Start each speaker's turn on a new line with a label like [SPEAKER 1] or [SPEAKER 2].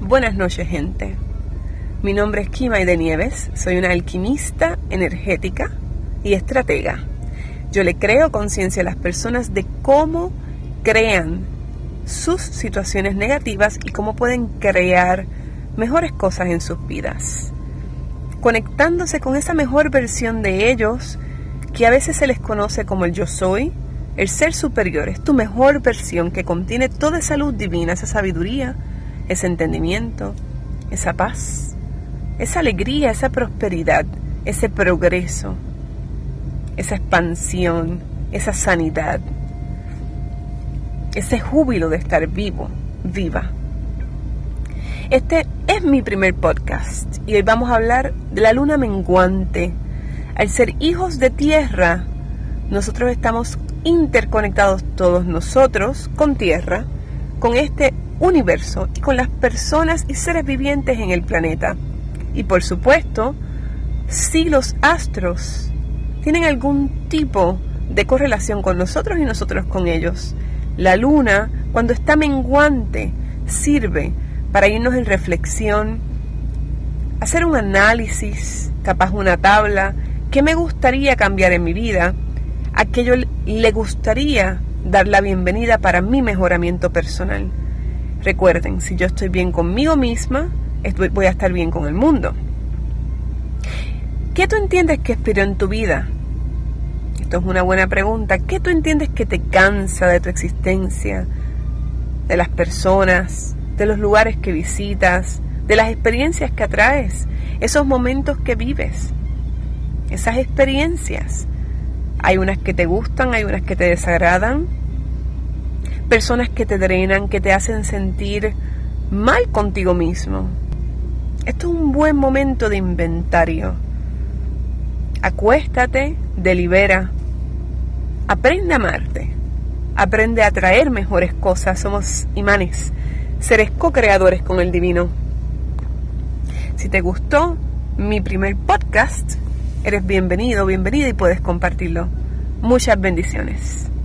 [SPEAKER 1] Buenas noches, gente. Mi nombre es Kimay de Nieves, soy una alquimista energética y estratega. Yo le creo conciencia a las personas de cómo crean sus situaciones negativas y cómo pueden crear mejores cosas en sus vidas, conectándose con esa mejor versión de ellos que a veces se les conoce como el yo soy, el ser superior. Es tu mejor versión que contiene toda esa luz divina, esa sabiduría, ese entendimiento, esa paz, esa alegría, esa prosperidad, ese progreso, esa expansión, esa sanidad, ese júbilo de estar vivo, viva. Este es mi primer podcast y hoy vamos a hablar de la luna menguante. Al ser hijos de tierra, nosotros estamos interconectados todos nosotros con tierra, con este universo y con las personas y seres vivientes en el planeta. Y por supuesto, si los astros tienen algún tipo de correlación con nosotros y nosotros con ellos. La luna, cuando está menguante, sirve para irnos en reflexión, hacer un análisis, capaz una tabla, ¿qué me gustaría cambiar en mi vida? ¿A qué yo le gustaría dar la bienvenida para mi mejoramiento personal? Recuerden, si yo estoy bien conmigo misma, voy a estar bien con el mundo. ¿Qué tú entiendes que espero en tu vida? Esto es una buena pregunta. ¿Qué tú entiendes que te cansa de tu existencia, de las personas, de los lugares que visitas, de las experiencias que atraes, esos momentos que vives, esas experiencias? Hay unas que te gustan, hay unas que te desagradan, personas que te drenan, que te hacen sentir mal contigo mismo. Esto es un buen momento de inventario. Acuéstate, delibera, aprende a amarte, aprende a atraer mejores cosas. Somos imanes, seres co-creadores con el divino. Si te gustó mi primer podcast, eres bienvenido, bienvenida y puedes compartirlo. Muchas bendiciones.